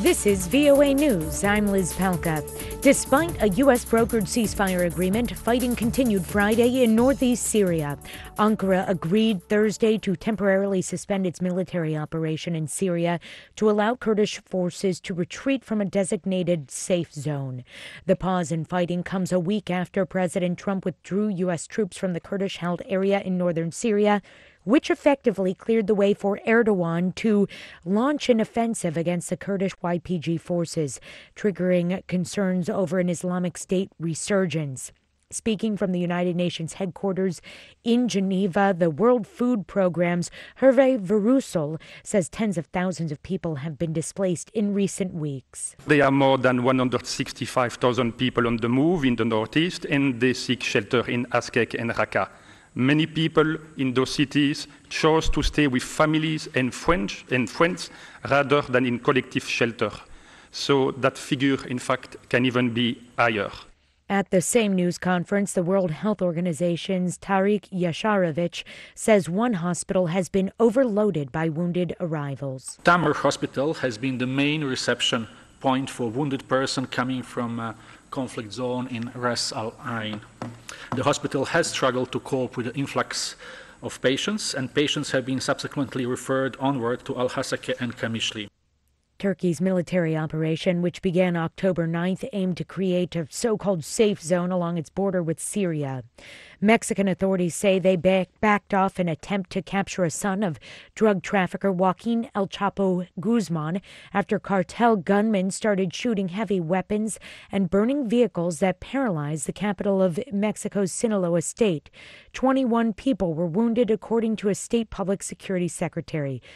This is VOA News. I'm Liz Palka. Despite a U.S. brokered ceasefire agreement, fighting continued Friday in northeast Syria. Ankara agreed Thursday to temporarily suspend its military operation in Syria to allow Kurdish forces to retreat from a designated safe zone. The pause in fighting comes a week after President Trump withdrew U.S. troops from the Kurdish-held area in northern Syria, which effectively cleared the way for Erdogan to launch an offensive against the Kurdish YPG forces, triggering concerns over an Islamic State resurgence. Speaking from the United Nations headquarters in Geneva, the World Food Programme's Hervé Verhulst says tens of thousands of people have been displaced in recent weeks. There are more than 165,000 people on the move in the northeast, and they seek shelter in Askek and Raqqa. Many people in those cities chose to stay with families and friends rather than in collective shelter. So that figure, in fact, can even be higher. At the same news conference, the World Health Organization's Tariq Yasharovich says one hospital has been overloaded by wounded arrivals. Tamr Hospital has been the main reception point for wounded person coming from a conflict zone in Ras Al Ain. The hospital has struggled to cope with the influx of patients, and patients have been subsequently referred onward to Al-Hasakeh and Kamishli. Turkey's military operation, which began October 9th, aimed to create a so-called safe zone along its border with Syria. Mexican authorities say they backed off an attempt to capture a son of drug trafficker Joaquin El Chapo Guzman after cartel gunmen started shooting heavy weapons and burning vehicles that paralyzed the capital of Mexico's Sinaloa state. 21 people were wounded, according to a state public security secretary.